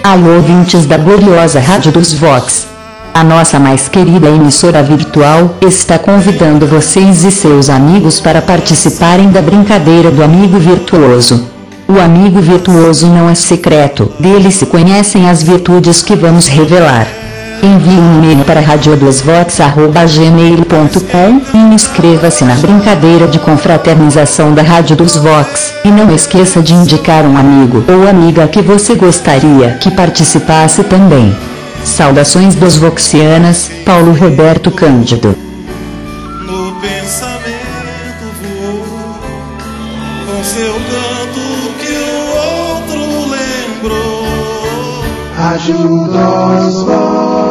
Alô, ouvintes da gloriosa Rádio dos Vox. A nossa mais querida emissora virtual está convidando vocês e seus amigos para participarem da brincadeira do Amigo Virtuoso. O Amigo Virtuoso não é secreto, dele se conhecem as virtudes que vamos revelar. Envie um e-mail para radiodosvox@gmail.com e inscreva-se na brincadeira de confraternização da Rádio dos Vox. E não esqueça de indicar um amigo ou amiga que você gostaria que participasse também. Saudações dos Voxianas, Paulo Roberto Cândido. No pensamento voou, com seu canto que o outro lembrou. Rádio dos Vox.